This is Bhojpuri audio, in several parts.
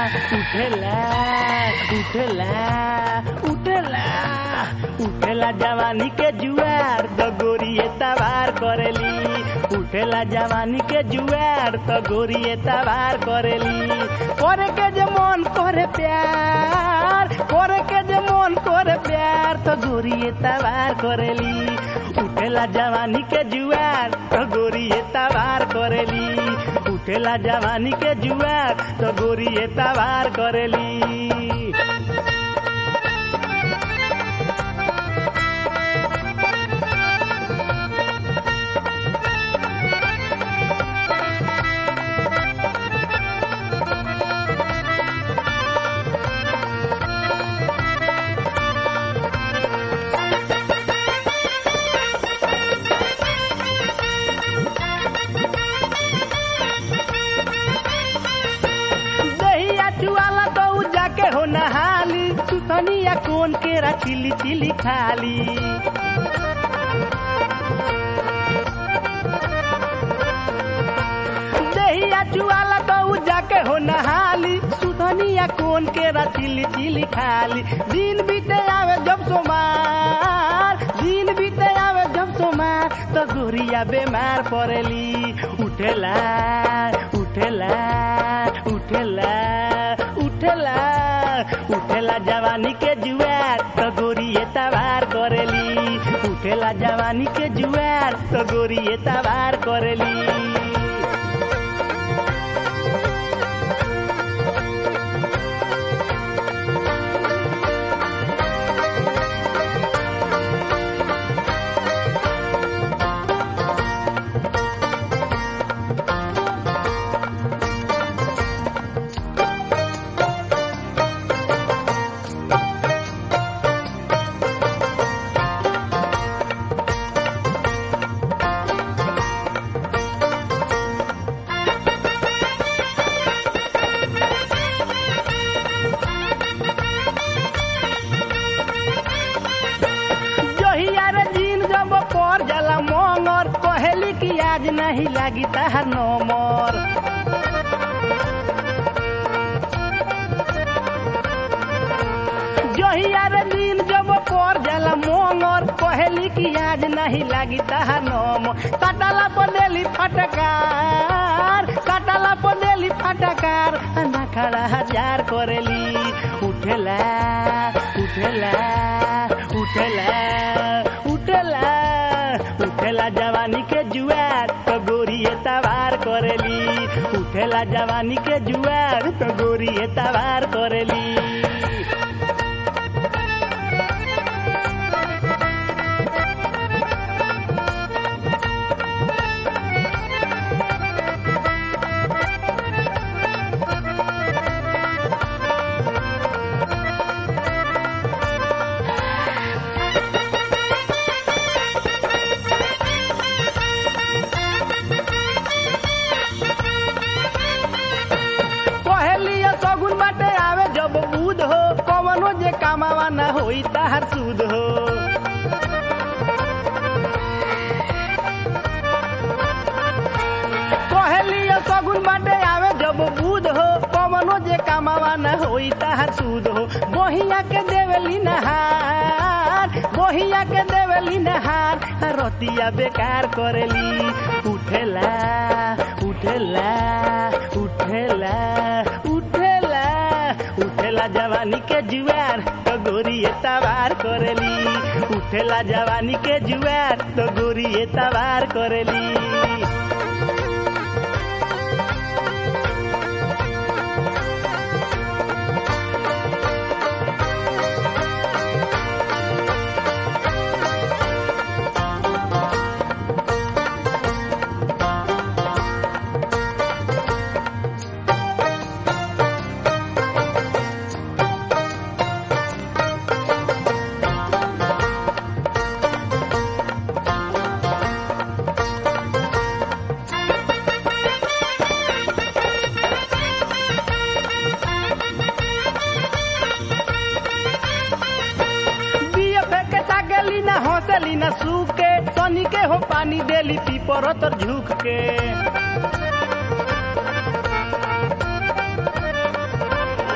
उठेला उठेला उठेला उठेला जवानी के जुआर तो गोरिये तवार करेली उठेला जवानी के जुआर तो गोरिये तवार करेली करे के जे मन करे प्यार करे के जे मन करे प्यार तो गोरिये तवार करेली उठेला जवानी के जुआर तो गोरिये तवार करेली उठेला जवानी के जुआर तो गोरिये तवार करेली। हो नहाली सुतनिया कोन केरा चिली चिली खाली दहिया चुआला तो जाके हो नहाली सुतनिया कोन केरा चिली चिली खाली दिन बीते आवे जब सोमार दिन बीते आवे जब सोमार तो गोरिया बीमार पड़ेली उठेला उठेला उठेला उठेला उठेला जवानी के जुआर तो गोरिये तवार करेली उठेला जवानी के जुआर तो गोरिये तवार करेली। कहली कि आज नहीं लागी ताहर नंबर जहिया रे दिन जब पर जाला मोंगर कहली कि आज नहीं लागी ताहर नंबर काटाला पदेली फटकार काटाला पदेली फटकार ना खड़ा हजार करेली उठेला उठेला उठेला उठेला उठेला जवानी के जुआर तो गोरिये तवार करेली उठेला जवानी के जुआर तो गोरिये तवार करेली। कामावा न होई ताहर सूद हो कहलिया सगुन बाटे आवे जब बुध हो कवनो जे कामावा न होई ताहर सूद हो बहिया के देवली नहार बहिया के देवली नहार रतिया बेकार करेली उठेला उठेला उठेला उठेला उठेला जवानी के जुआर तो गोरिये तवार करेली उठेला जवानी के जुआर तो गोरिये तवार करेली। हंसली न सूख के सनी के हो पानी देली पीपर तर झुक के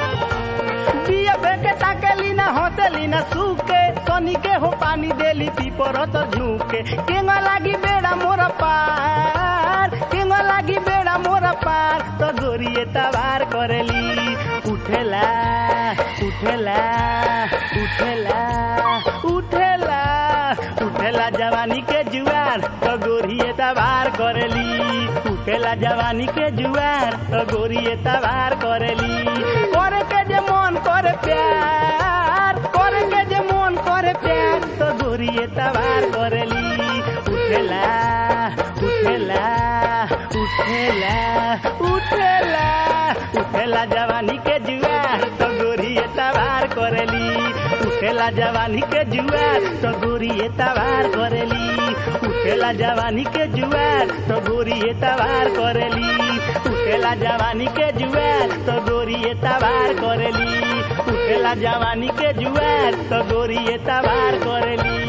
न सूखे सनी के हो पानी देली पीपर तो झुके केंगा लागी बेड़ा मोरा पार केंगा लागी बेड़ा मोरा पार तो गोरिये तवार करेली उठेला उठेला उठेला उठेला उठेला जवानी के जुआर तो गोरिये तवार करेली उठेला जवानी के जुआर तो गोरिये तवार करेली करे के जे मन करे प्यार करे के जे मन करे प्यार तो गोरिये तवार करेली उठेला उठेला उठेला उठेला उठेला जवानी के जुआर तो गोरिये तवार करेली उठेला जवानी के जुआर तो गोरिये तवार करेली उठेला जवानी के जुआर तो गोरिये तवार करेली उठेला जवानी के जुआर तो गोरिये तवार करेली उठेला जवानी के जुआर तो गोरिये तवार करेली।